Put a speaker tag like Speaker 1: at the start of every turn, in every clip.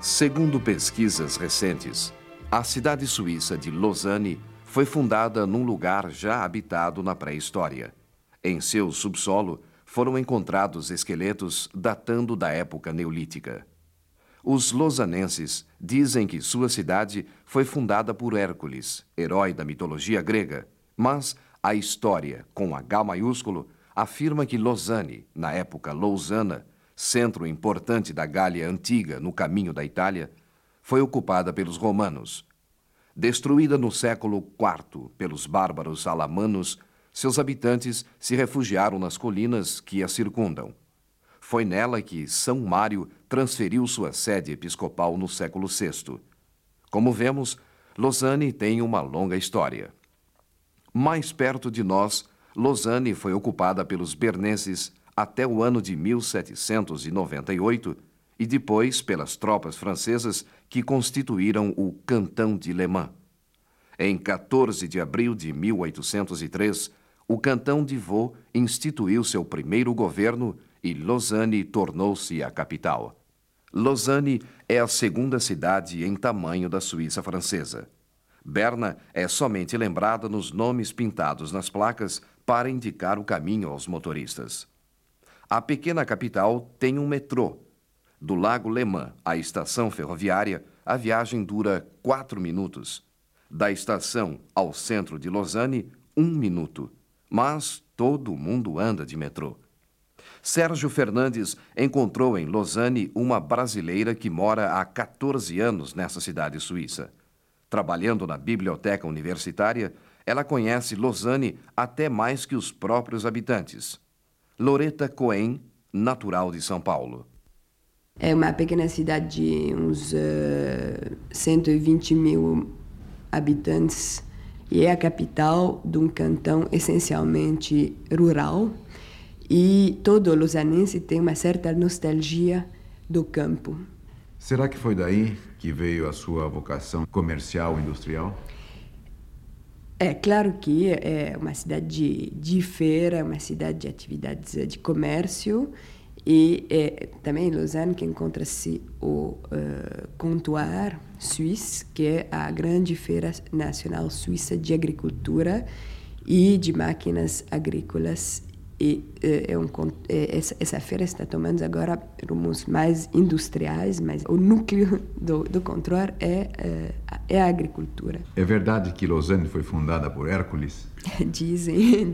Speaker 1: Segundo pesquisas recentes, a cidade suíça de Lausanne foi fundada num lugar já habitado na pré-história. Em seu subsolo foram encontrados esqueletos datando da época neolítica. Os lausanenses dizem que sua cidade foi fundada por Hércules, herói da mitologia grega, mas a história, com H maiúsculo, afirma que Lausanne, na época Lausana, centro importante da Gália Antiga no caminho da Itália, foi ocupada pelos romanos. Destruída no século IV pelos bárbaros alamanos, seus habitantes se refugiaram nas colinas que a circundam. Foi nela que São Mário transferiu sua sede episcopal no século VI. Como vemos, Lausanne tem uma longa história. Mais perto de nós, Lausanne foi ocupada pelos berneses até o ano de 1798 e depois pelas tropas francesas que constituíram o Cantão de Le Mans. Em 14 de abril de 1803, o Cantão de Vaud instituiu seu primeiro governo e Lausanne tornou-se a capital. Lausanne é a segunda cidade em tamanho da Suíça francesa. Berna é somente lembrada nos nomes pintados nas placas para indicar o caminho aos motoristas. A pequena capital tem um metrô. Do Lago Le Mans à estação ferroviária, a viagem dura 4 minutos. Da estação ao centro de Lausanne, 1 minuto. Mas todo mundo anda de metrô. Sérgio Fernandes encontrou em Lausanne uma brasileira que mora há 14 anos nessa cidade suíça. Trabalhando na biblioteca universitária, ela conhece Lausanne até mais que os próprios habitantes. Loreta Cohen, natural de São Paulo.
Speaker 2: É uma pequena cidade de uns 120 mil habitantes e é a capital de um cantão essencialmente rural. E todo lausanense tem uma certa nostalgia do campo.
Speaker 3: Será que foi daí que veio a sua vocação comercial e industrial?
Speaker 2: É claro que é uma cidade de feira, uma cidade de atividades de comércio e também em Lausanne que encontra-se o Comptoir Suisse, que é a grande feira nacional suíça de agricultura e de máquinas agrícolas. E essa feira está tomando agora rumos mais industriais, mas o núcleo do Comptoir é a agricultura.
Speaker 3: É verdade que Lausanne foi fundada por Hércules?
Speaker 2: Dizem.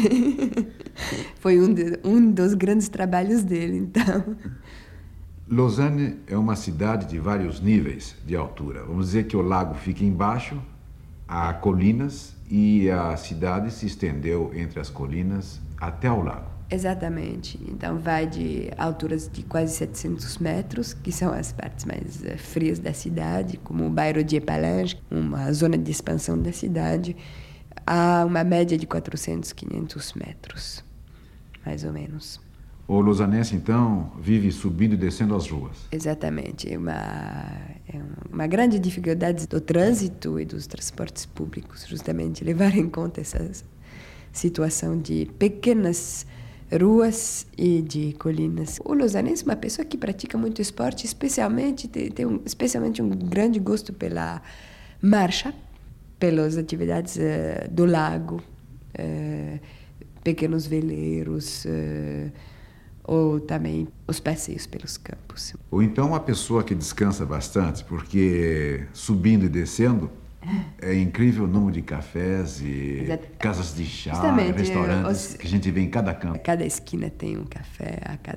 Speaker 2: Foi um dos grandes trabalhos dele, então.
Speaker 3: Lausanne é uma cidade de vários níveis de altura. Vamos dizer que o lago fica embaixo, há colinas e a cidade se estendeu entre as colinas até o lago.
Speaker 2: Exatamente. Então vai de alturas de quase 700 metros, que são as partes mais frias da cidade, como o bairro de Epalinges, uma zona de expansão da cidade, a uma média de 400, 500 metros, mais ou menos.
Speaker 3: O lausanense, então, vive subindo e descendo as ruas.
Speaker 2: Exatamente. É uma grande dificuldade do trânsito e dos transportes públicos, justamente levar em conta essa situação de pequenas ruas e de colinas. O lausanense é uma pessoa que pratica muito esporte, especialmente tem um grande gosto pela marcha, pelas atividades do lago, pequenos veleiros, ou também os passeios pelos campos.
Speaker 3: Ou então uma pessoa que descansa bastante, porque subindo e descendo é incrível o número de cafés e casas de chá, restaurantes que a gente vê em cada canto.
Speaker 2: Cada esquina tem um café,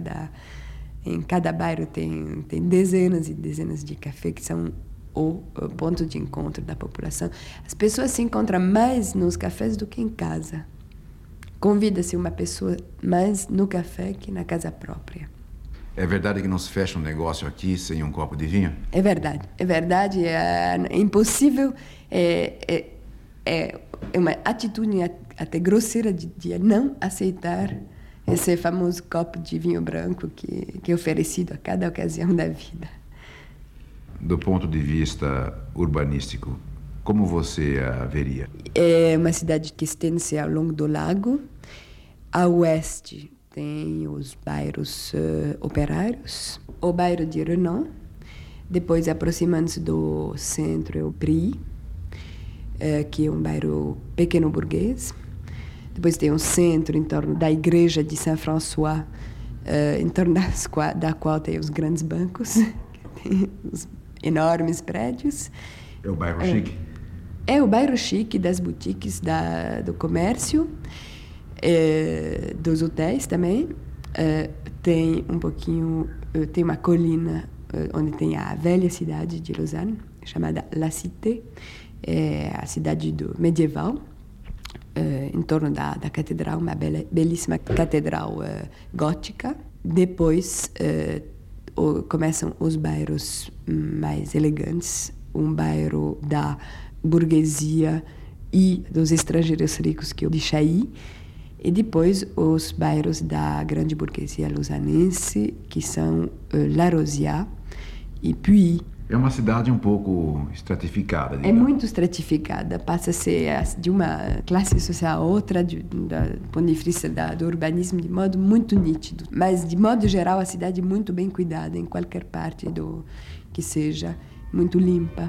Speaker 2: em cada bairro tem dezenas e dezenas de cafés que são o ponto de encontro da população. As pessoas se encontram mais nos cafés do que em casa. Convida-se uma pessoa mais no café que na casa própria.
Speaker 3: É verdade que não se fecha um negócio aqui sem um copo de vinho?
Speaker 2: É verdade. É impossível. É uma atitude até grosseira de não aceitar esse famoso copo de vinho branco que é oferecido a cada ocasião da vida.
Speaker 3: Do ponto de vista urbanístico, como você a veria?
Speaker 2: É uma cidade que estende-se ao longo do lago. A oeste tem os bairros operários, o bairro de Renan. Depois, aproximando-se do centro, é o Brie, que é um bairro pequeno burguês. Depois tem um centro em torno da igreja de Saint-François, em torno da qual tem os grandes bancos, tem os enormes prédios.
Speaker 3: É o bairro chique?
Speaker 2: É o bairro chique das boutiques, do comércio, dos hotéis também. Tem tem uma colina onde tem a velha cidade de Lausanne, chamada La Cité, a cidade medieval, em torno da catedral, uma belíssima catedral gótica. Depois começam os bairros mais elegantes, um bairro da burguesia e dos estrangeiros ricos, que é o de Chailly, e depois os bairros da grande burguesia lausanense, que são La Rosière e Puy.
Speaker 3: É uma cidade um pouco estratificada.
Speaker 2: É muito estratificada, passa a ser de uma classe social a outra, do ponto de vista do urbanismo, de modo muito nítido. Mas, de modo geral, a cidade é muito bem cuidada, em qualquer parte que seja, muito limpa.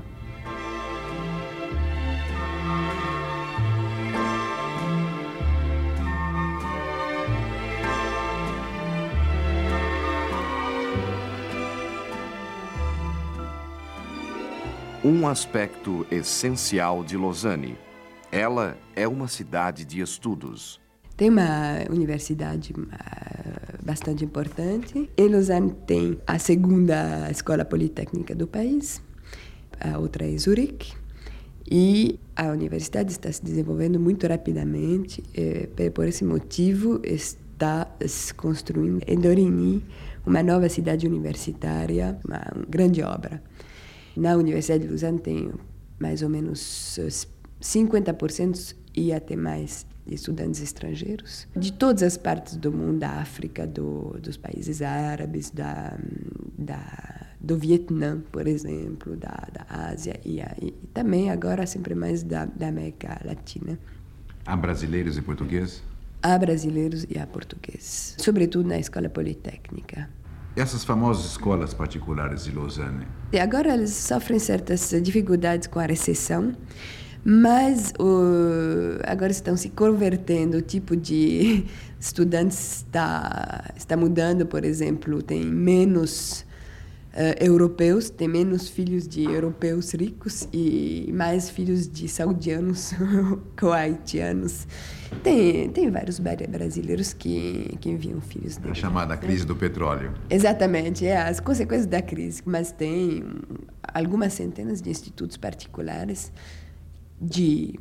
Speaker 1: Um aspecto essencial de Lausanne. Ela é uma cidade de estudos.
Speaker 2: Tem uma universidade bastante importante. Em Lausanne tem a segunda escola politécnica do país, a outra é em Zurique. E a universidade está se desenvolvendo muito rapidamente. Por esse motivo, está se construindo em Dorigny uma nova cidade universitária, uma grande obra. Na Universidade de Lausanne tem mais ou menos 50% e até mais de estudantes estrangeiros, de todas as partes do mundo, da África, dos países árabes, do Vietnã, por exemplo, da Ásia e também agora sempre mais da América Latina.
Speaker 3: Há brasileiros e portugueses?
Speaker 2: Há brasileiros e há portugueses, sobretudo na escola politécnica.
Speaker 3: Essas famosas escolas particulares de Lausanne?
Speaker 2: Agora eles sofrem certas dificuldades com a recessão, mas agora estão se convertendo. O tipo de estudantes está mudando. Por exemplo, tem menos europeus, tem menos filhos de europeus ricos e mais filhos de saudianos ou haitianos. Tem vários brasileiros que enviam filhos deles.
Speaker 3: A chamada crise do petróleo.
Speaker 2: Exatamente, as consequências da crise, mas tem algumas centenas de institutos particulares de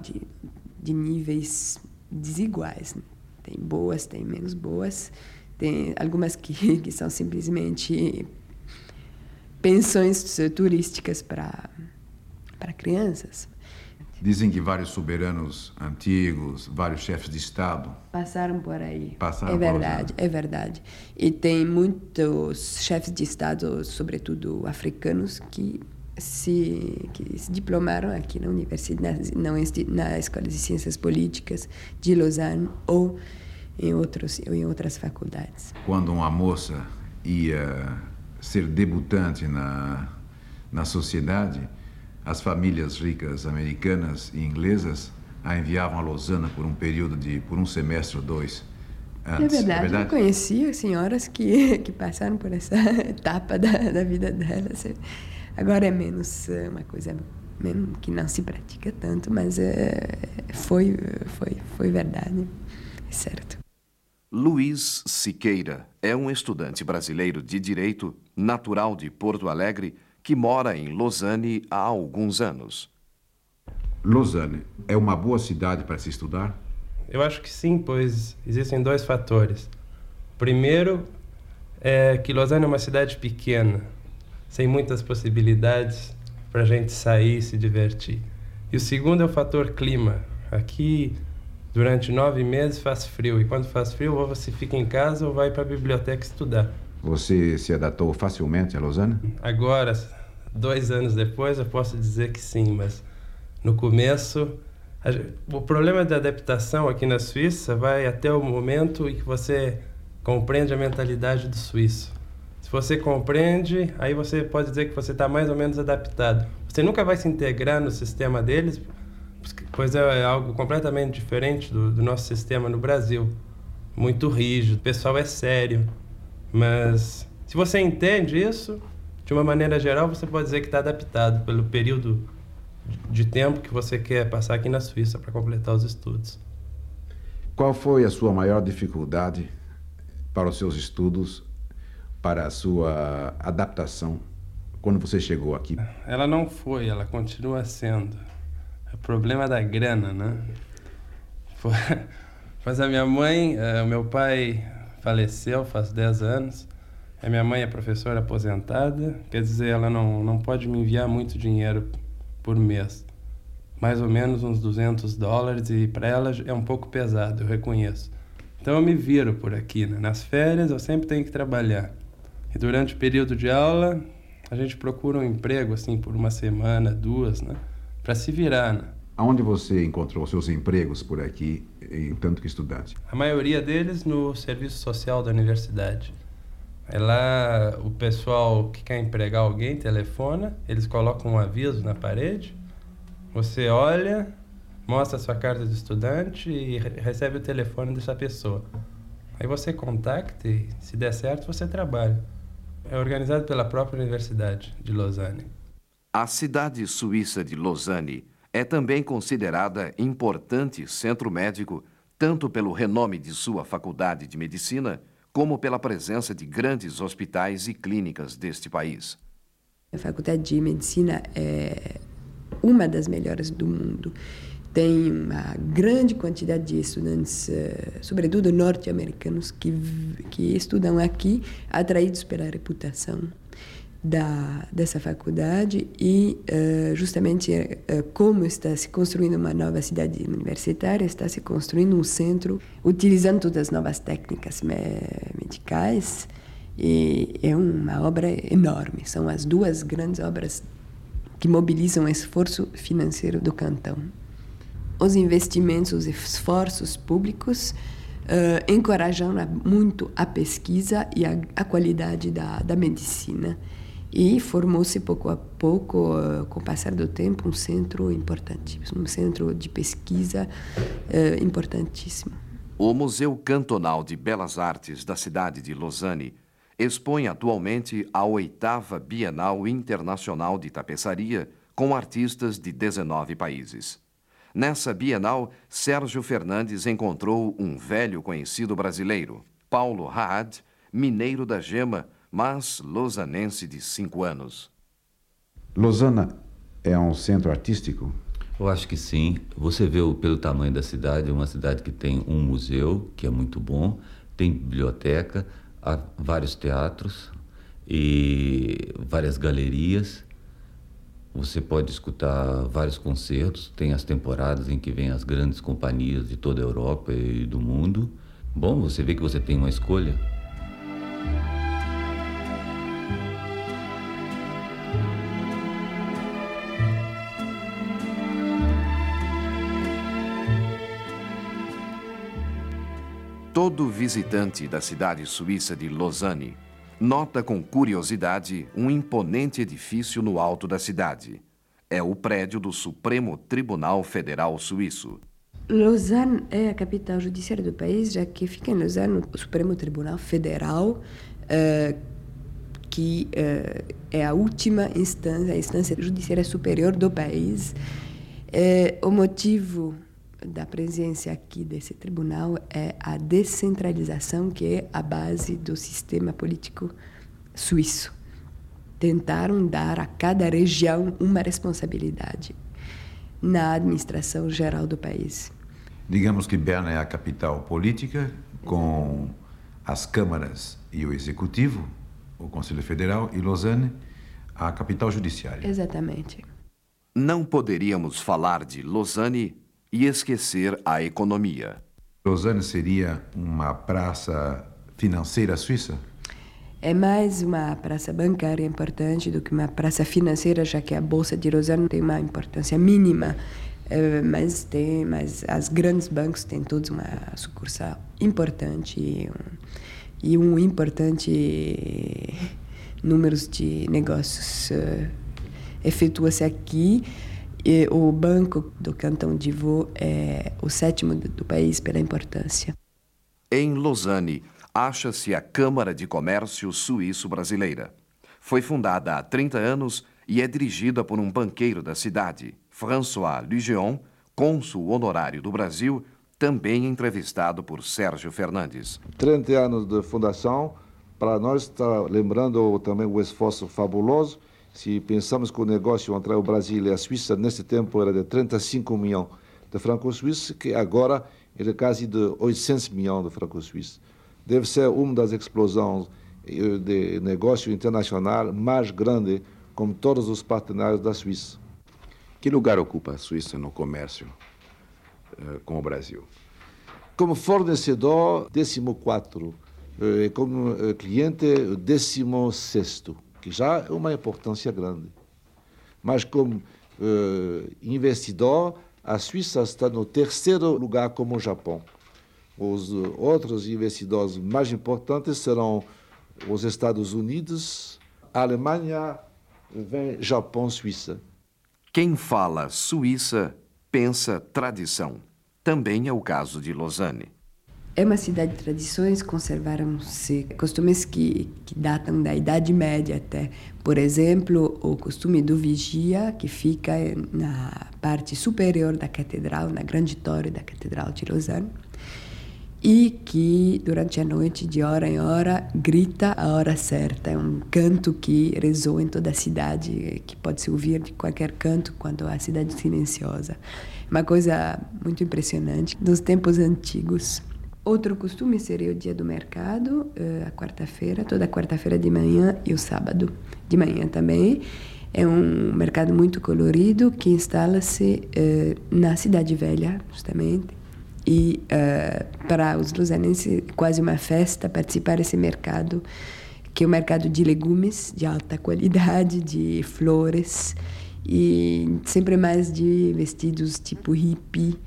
Speaker 2: níveis desiguais. Tem boas, tem menos boas, tem algumas que são simplesmente pensões turísticas para crianças.
Speaker 3: Dizem que vários soberanos antigos, vários chefes de Estado
Speaker 2: passaram por aí.
Speaker 3: Passaram
Speaker 2: é verdade, é verdade. E tem muitos chefes de Estado, sobretudo africanos, que se diplomaram aqui na universidade, na Escola de Ciências Políticas de Lausanne ou em outras faculdades.
Speaker 3: Quando uma moça ia ser debutante na sociedade, as famílias ricas americanas e inglesas a enviavam a Lausanne por um período por um semestre ou dois antes.
Speaker 2: É verdade, eu conhecia senhoras que passaram por essa etapa da vida delas. Agora é menos uma coisa que não se pratica tanto, mas foi verdade, é certo.
Speaker 1: Luiz Siqueira é um estudante brasileiro de Direito, natural de Porto Alegre, que mora em Lausanne há alguns anos.
Speaker 3: Lausanne é uma boa cidade para se estudar?
Speaker 4: Eu acho que sim, pois existem dois fatores. O primeiro é que Lausanne é uma cidade pequena, sem muitas possibilidades para a gente sair e se divertir. E o segundo é o fator clima. Aqui, durante 9 meses, faz frio. E quando faz frio, ou você fica em casa ou vai para a biblioteca estudar. Você
Speaker 3: se adaptou facilmente a Lausanne?
Speaker 4: Agora, 2 anos depois, eu posso dizer que sim, mas no começo... O problema da adaptação aqui na Suíça vai até o momento em que você compreende a mentalidade do suíço. Se Se você compreende, aí você pode dizer que você está mais ou menos adaptado. Você nunca vai se integrar no sistema deles, pois é algo completamente diferente do nosso sistema no Brasil. Muito rígido, o pessoal é sério. Mas se você entende isso, de uma maneira geral, você pode dizer que está adaptado pelo período de tempo que você quer passar aqui na Suíça para completar os estudos.
Speaker 3: Qual foi a sua maior dificuldade para os seus estudos, para a sua adaptação, quando você chegou aqui?
Speaker 4: Ela não foi, ela continua sendo. É o problema da grana, né? Mas a minha mãe, o meu pai faleceu faz 10 anos. A minha mãe é professora aposentada, quer dizer, ela não pode me enviar muito dinheiro por mês. Mais ou menos uns $200, e para ela é um pouco pesado, eu reconheço. Então eu me viro por aqui, né? Nas férias eu sempre tenho que trabalhar. E durante o período de aula, a gente procura um emprego, assim, por uma semana, 2, né? Para se virar, né?
Speaker 3: Aonde você encontrou seus empregos por aqui, enquanto que estudante?
Speaker 4: A maioria deles no serviço social da universidade. É lá o pessoal que quer empregar alguém telefona, eles colocam um aviso na parede, você olha, mostra a sua carta de estudante e recebe o telefone dessa pessoa. Aí você contacta e, se der certo, você trabalha. É organizado pela própria Universidade de Lausanne.
Speaker 1: A cidade suíça de Lausanne é também considerada importante centro médico, tanto pelo renome de sua faculdade de medicina, como pela presença de grandes hospitais e clínicas deste país.
Speaker 2: A faculdade de medicina é uma das melhores do mundo. Tem uma grande quantidade de estudantes, sobretudo norte-americanos, que estudam aqui, atraídos pela reputação dessa faculdade e, justamente, como está se construindo uma nova cidade universitária, está se construindo um centro utilizando todas as novas técnicas medicais, e é uma obra enorme. São as 2 grandes obras que mobilizam o esforço financeiro do cantão. Os investimentos, os esforços públicos encorajam muito a pesquisa e a qualidade da medicina. E formou-se pouco a pouco, com o passar do tempo, um centro importante, um centro de pesquisa importantíssimo.
Speaker 1: O Museu Cantonal de Belas Artes da cidade de Lausanne expõe atualmente a 8ª Bienal Internacional de Tapeçaria, com artistas de 19 países. Nessa Bienal, Sérgio Fernandes encontrou um velho conhecido brasileiro, Paulo Raad, mineiro da gema, mas lausanense de 5 anos.
Speaker 3: Lausanne é um centro artístico?
Speaker 5: Eu acho que sim. Você vê pelo tamanho da cidade, é uma cidade que tem um museu, que é muito bom, tem biblioteca, há vários teatros e várias galerias. Você pode escutar vários concertos, tem as temporadas em que vêm as grandes companhias de toda a Europa e do mundo. Bom, você vê que você tem uma escolha.
Speaker 1: Todo visitante da cidade suíça de Lausanne nota com curiosidade um imponente edifício no alto da cidade. É o prédio do Supremo Tribunal Federal Suíço.
Speaker 2: Lausanne é a capital judiciária do país, já que fica em Lausanne o Supremo Tribunal Federal, que é a última instância, a instância judiciária superior do país. O motivo da presença aqui desse tribunal é a descentralização, que é a base do sistema político suíço. Tentaram dar a cada região uma responsabilidade na administração geral do país.
Speaker 3: Digamos que Berna é a capital política, com as câmaras e o executivo, o Conselho Federal, e Lausanne, a capital judiciária.
Speaker 2: Exatamente.
Speaker 1: Não poderíamos falar de Lausanne e esquecer a economia.
Speaker 3: Lausanne seria uma praça financeira suíça?
Speaker 2: É mais uma praça bancária importante do que uma praça financeira, já que a Bolsa de Lausanne tem uma importância mínima, mas as grandes bancos têm todos uma sucursal importante e importante números de negócios efetua-se aqui. E o Banco do Cantão de Vaud é o 7º do país pela importância.
Speaker 1: Em Lausanne, acha-se a Câmara de Comércio Suíço-Brasileira. Foi fundada há 30 anos e é dirigida por um banqueiro da cidade, François Lugeon, cônsul honorário do Brasil, também entrevistado por Sérgio Fernandes.
Speaker 6: 30 anos de fundação, para nós está lembrando também o esforço fabuloso. Se pensamos que o negócio entre o Brasil e a Suíça, nesse tempo, era de 35 milhões de francos suíços, que agora é quase de 800 milhões de francos suíços. Deve ser uma das explosões de negócio internacional mais grande, como todos os partenários da Suíça.
Speaker 3: Que lugar ocupa a Suíça no comércio com o Brasil?
Speaker 6: Como fornecedor, 14º, como cliente, 16º, que já é uma importância grande. Mas como investidor, a Suíça está no 3º lugar como o Japão. Os outros investidores mais importantes serão os Estados Unidos, a Alemanha, vem Japão, Suíça.
Speaker 1: Quem fala Suíça, pensa tradição. Também é o caso de Lausanne.
Speaker 2: É uma cidade de tradições, conservaram-se costumes que datam da Idade Média até. Por exemplo, o costume do vigia, que fica na parte superior da catedral, na grande torre da Catedral de Lausanne, e que, durante a noite, de hora em hora, grita a hora certa. É um canto que ressoa em toda a cidade, que pode se ouvir de qualquer canto quando a cidade é silenciosa. Uma coisa muito impressionante dos tempos antigos. Outro costume seria o dia do mercado, a quarta-feira, toda quarta-feira de manhã e o sábado de manhã também. É um mercado muito colorido que instala-se na Cidade Velha, justamente. E para os lausanenses é quase uma festa participar desse mercado, que é um mercado de legumes de alta qualidade, de flores, e sempre mais de vestidos tipo hippie,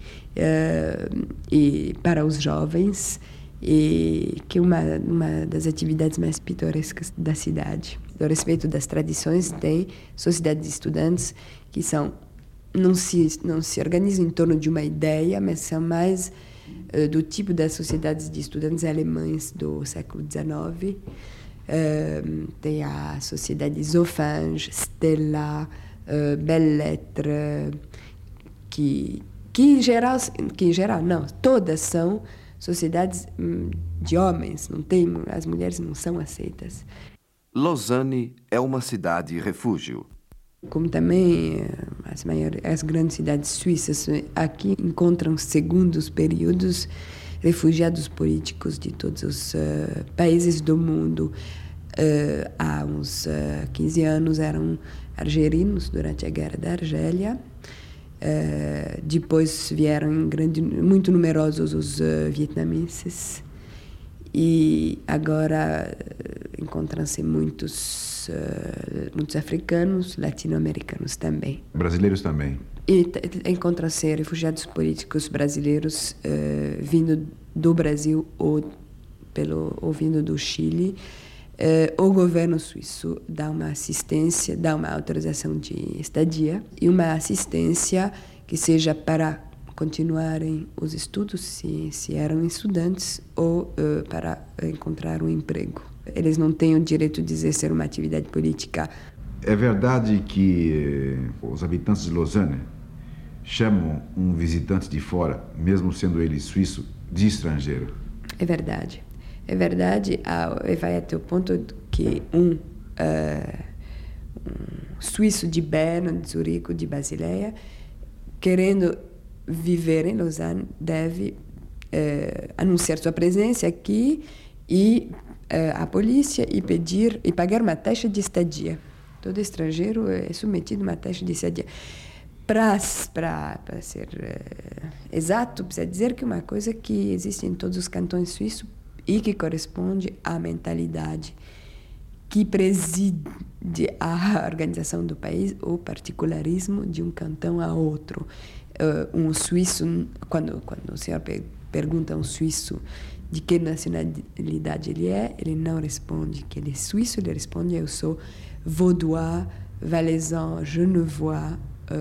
Speaker 2: e para os jovens, e que é uma das atividades mais pitorescas da cidade. A respeito das tradições, tem sociedades de estudantes que não se organizam em torno de uma ideia, mas são mais do tipo das sociedades de estudantes alemães do século XIX. Tem a sociedade Zofinge, Stella, Belles Lettres, que em geral não, todas são sociedades de homens, as mulheres não são aceitas.
Speaker 1: Lausanne é uma cidade refúgio.
Speaker 2: Como também as grandes cidades suíças, aqui encontram segundos períodos refugiados políticos de todos os países do mundo. Há uns 15 anos eram argelinos durante a Guerra da Argélia. Depois vieram muito numerosos os vietnamenses. E agora encontram-se muitos africanos, latino-americanos também.
Speaker 3: Brasileiros também.
Speaker 2: E encontram-se refugiados políticos brasileiros vindo do Brasil ou vindo do Chile. O governo suíço dá uma assistência, dá uma autorização de estadia e uma assistência que seja para continuarem os estudos, se eram estudantes, ou para encontrar um emprego. Eles não têm o direito de exercer uma atividade política.
Speaker 3: É verdade que os habitantes de Lausanne chamam um visitante de fora, mesmo sendo ele suíço, de estrangeiro?
Speaker 2: É verdade. É verdade, vai até o ponto que um suíço de Berna, de Zurique, de Basileia, querendo viver em Lausanne, deve anunciar sua presença aqui e à polícia e pagar uma taxa de estadia. Todo estrangeiro é submetido a uma taxa de estadia. Para ser exato, precisa dizer que é uma coisa que existe em todos os cantões suíços e que corresponde à mentalidade que preside a organização do país, o particularismo de um cantão a outro. Um suíço, quando o senhor pergunta a um suíço de que nacionalidade ele não responde que ele é suíço, ele responde eu sou vaudois, valaisan, genevois,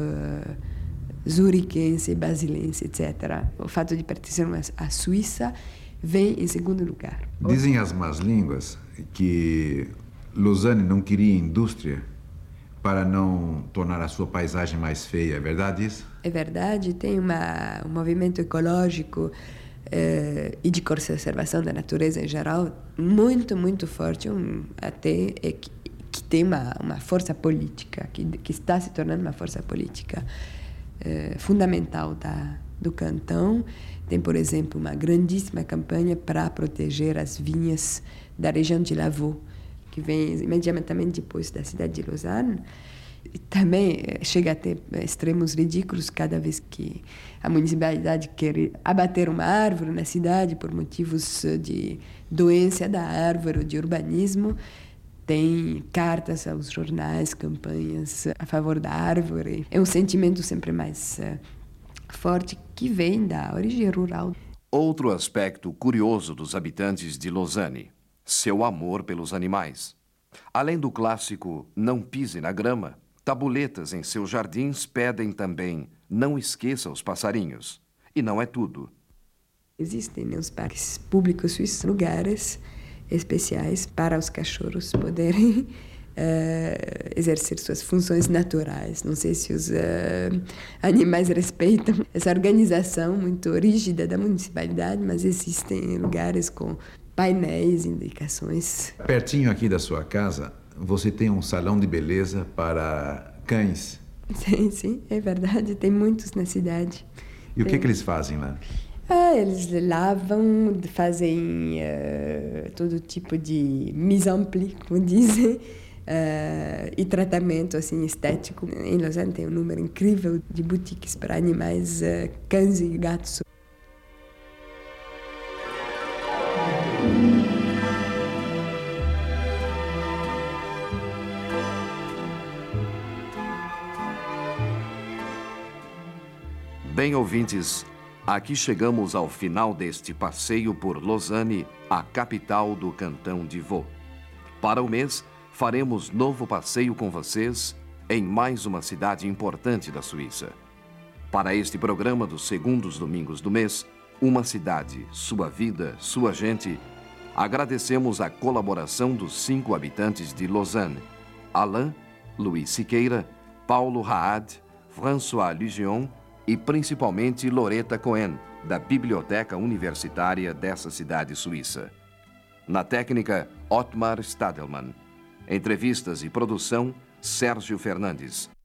Speaker 2: zuriquense, basilense, etc. O fato de pertencer à Suíça vem em segundo lugar.
Speaker 3: Dizem as más línguas que Lausanne não queria indústria para não tornar a sua paisagem mais feia. É verdade isso?
Speaker 2: É verdade, tem um movimento ecológico e de conservação da natureza em geral muito, muito forte, até que tem uma força política, que está se tornando uma força política fundamental do cantão. Tem, por exemplo, uma grandíssima campanha para proteger as vinhas da região de Lavaux, que vem imediatamente depois da cidade de Lausanne. E também chega a ter extremos ridículos cada vez que a municipalidade quer abater uma árvore na cidade por motivos de doença da árvore ou de urbanismo. Tem cartas aos jornais, campanhas a favor da árvore. É um sentimento sempre mais forte que vem da origem rural.
Speaker 1: Outro aspecto curioso dos habitantes de Lausanne: seu amor pelos animais. Além do clássico "não pise na grama", tabuletas em seus jardins pedem também "não esqueça os passarinhos". E não é tudo.
Speaker 2: Existem nos parques públicos suíços lugares especiais para os cachorros poderem exercer suas funções naturais. Não sei se os animais respeitam essa organização muito rígida da municipalidade, mas existem lugares com painéis, indicações.
Speaker 3: Pertinho aqui da sua casa, você tem um salão de beleza para cães.
Speaker 2: Sim, é verdade. Tem muitos na cidade.
Speaker 3: E o que eles fazem lá?
Speaker 2: Eles lavam, fazem todo tipo de mise en pli, como dizem, e tratamento assim, estético. Em Lausanne tem um número incrível de boutiques para animais, cães e gatos.
Speaker 1: Bem, ouvintes, aqui chegamos ao final deste passeio por Lausanne, a capital do cantão de Vaud. Para o mês, faremos novo passeio com vocês em mais uma cidade importante da Suíça. Para este programa dos segundos domingos do mês, Uma Cidade, Sua Vida, Sua Gente, agradecemos a colaboração dos 5 habitantes de Lausanne: Alain, Luiz Siqueira, Paulo Raad, François Lugion e principalmente Loreta Cohen, da Biblioteca Universitária dessa cidade suíça. Na técnica, Ottmar Stadelmann. Entrevistas e produção, Sérgio Fernandes.